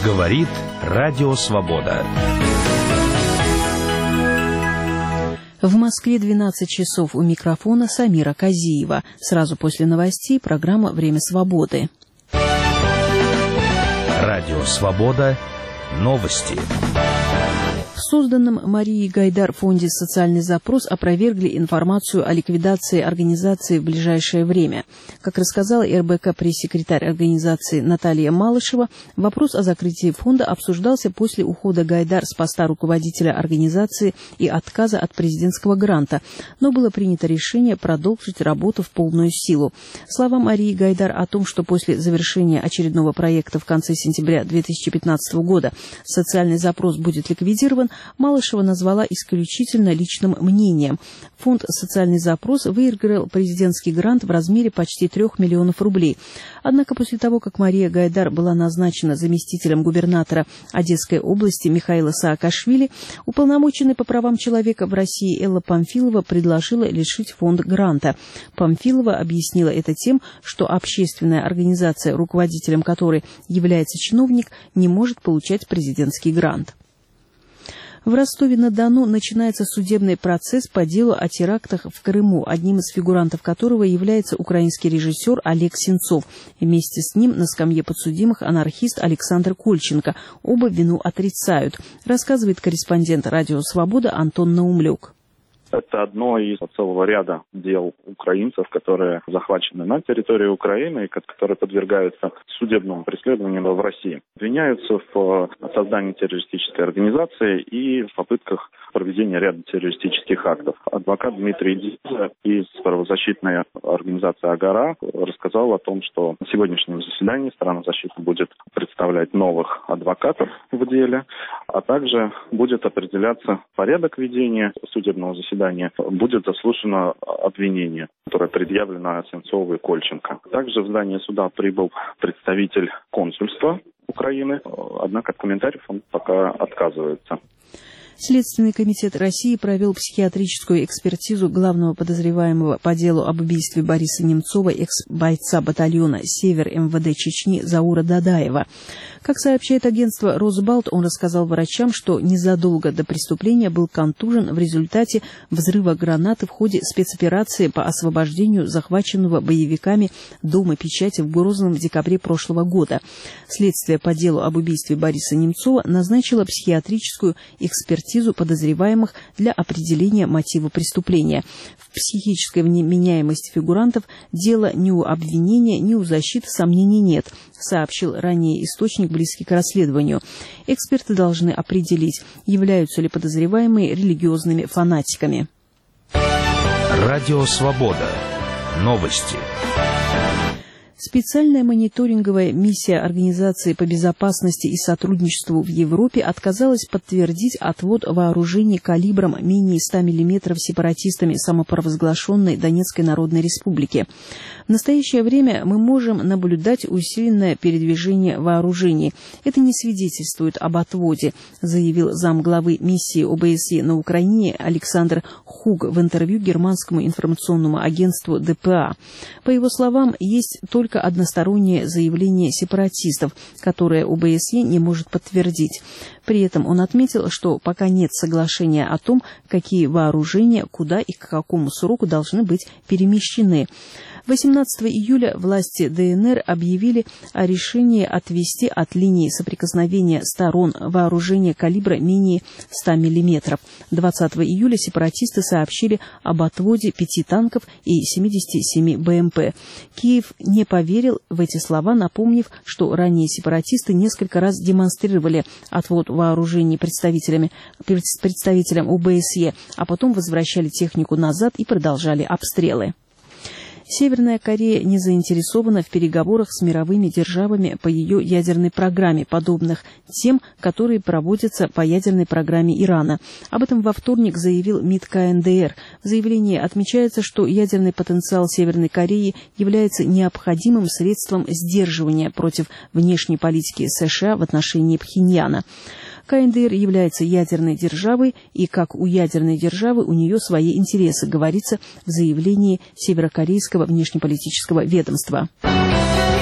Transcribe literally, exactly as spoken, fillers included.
Говорит Радио Свобода. В Москве двенадцать часов, у микрофона Самира Казиева. Сразу после новостей программа «Время свободы». Радио Свобода. Новости. В созданном Марией Гайдар фонде «Социальный запрос» опровергли информацию о ликвидации организации в ближайшее время. Как рассказала эр бэ ка пресс-секретарь организации Наталья Малышева, вопрос о закрытии фонда обсуждался после ухода Гайдар с поста руководителя организации и отказа от президентского гранта, но было принято решение продолжить работу в полную силу. Слова Марии Гайдар о том, что после завершения очередного проекта в конце сентября две тысячи пятнадцатого года «Социальный запрос» будет ликвидирован, Малышева назвала исключительно личным мнением. Фонд «Социальный запрос» выиграл президентский грант в размере почти трех миллионов рублей. Однако после того, как Мария Гайдар была назначена заместителем губернатора Одесской области Михаила Саакашвили, уполномоченный по правам человека в России Элла Памфилова предложила лишить фонд гранта. Памфилова объяснила это тем, что общественная организация, руководителем которой является чиновник, не может получать президентский грант. В Ростове-на-Дону начинается судебный процесс по делу о терактах в Крыму, одним из фигурантов которого является украинский режиссер Олег Сенцов. Вместе с ним на скамье подсудимых анархист Александр Кольченко. Оба вину отрицают, рассказывает корреспондент «Радио Свобода» Антон Наумлюк. Это одно из целого ряда дел украинцев, которые захвачены на территории Украины и которые подвергаются судебному преследованию в России. Обвиняются в создании террористической организации и в попытках проведения ряда террористических актов. Адвокат Дмитрий Диза из правозащитной организации «Агара» рассказал о том, что на сегодняшнем заседании сторона защиты будет представлять новых адвокатов в деле, а также будет определяться порядок ведения судебного заседания, будет заслушано обвинение, которое предъявлено Сенцову и Кольченко. Также в здание суда прибыл представитель консульства Украины, однако от комментариев он пока отказывается. Следственный комитет России провел психиатрическую экспертизу главного подозреваемого по делу об убийстве Бориса Немцова, экс-бойца батальона «Север» эм вэ дэ Чечни Заура Дадаева. Как сообщает агентство «Росбалт», он рассказал врачам, что незадолго до преступления был контужен в результате взрыва гранаты в ходе спецоперации по освобождению захваченного боевиками Дома печати в Грозном в декабре прошлого года. Следствие по делу об убийстве Бориса Немцова назначило психиатрическую экспертизу подозреваемых для определения мотива преступления. В психической вменяемости фигурантов дела ни у обвинения, ни у защиты сомнений нет, сообщил ранее источник, близкий к расследованию. Эксперты должны определить, являются ли подозреваемые религиозными фанатиками. Радио Свобода. Новости. Специальная мониторинговая миссия Организации по безопасности и сотрудничеству в Европе отказалась подтвердить отвод вооружений калибром менее ста миллиметров сепаратистами самопровозглашенной Донецкой Народной Республики. В настоящее время мы можем наблюдать усиленное передвижение вооружений. Это не свидетельствует об отводе, заявил замглавы миссии о бэ эс е на Украине Александр Хуг в интервью германскому информационному агентству дэ пэ а. По его словам, есть только одностороннее заявление сепаратистов, которое о бэ эс е не может подтвердить. При этом он отметил, что пока нет соглашения о том, какие вооружения, куда и к какому сроку должны быть перемещены. восемнадцатого июля власти дэ эн эр объявили о решении отвести от линии соприкосновения сторон вооружения калибра менее ста миллиметров. двадцатого июля сепаратисты сообщили об отводе пяти танков и семидесяти семи бэ эм пэ. Киев не поверил в эти слова, напомнив, что ранее сепаратисты несколько раз демонстрировали отвод вооружений представителями, представителям о бэ эс е, а потом возвращали технику назад и продолжали обстрелы. Северная Корея не заинтересована в переговорах с мировыми державами по ее ядерной программе, подобных тем, которые проводятся по ядерной программе Ирана. Об этом во вторник заявил МИД ка эн дэ эр. В заявлении отмечается, что ядерный потенциал Северной Кореи является необходимым средством сдерживания против внешней политики США в отношении Пхеньяна. ка эн дэ эр является ядерной державой, и как у ядерной державы у нее свои интересы, говорится в заявлении северокорейского внешнеполитического ведомства.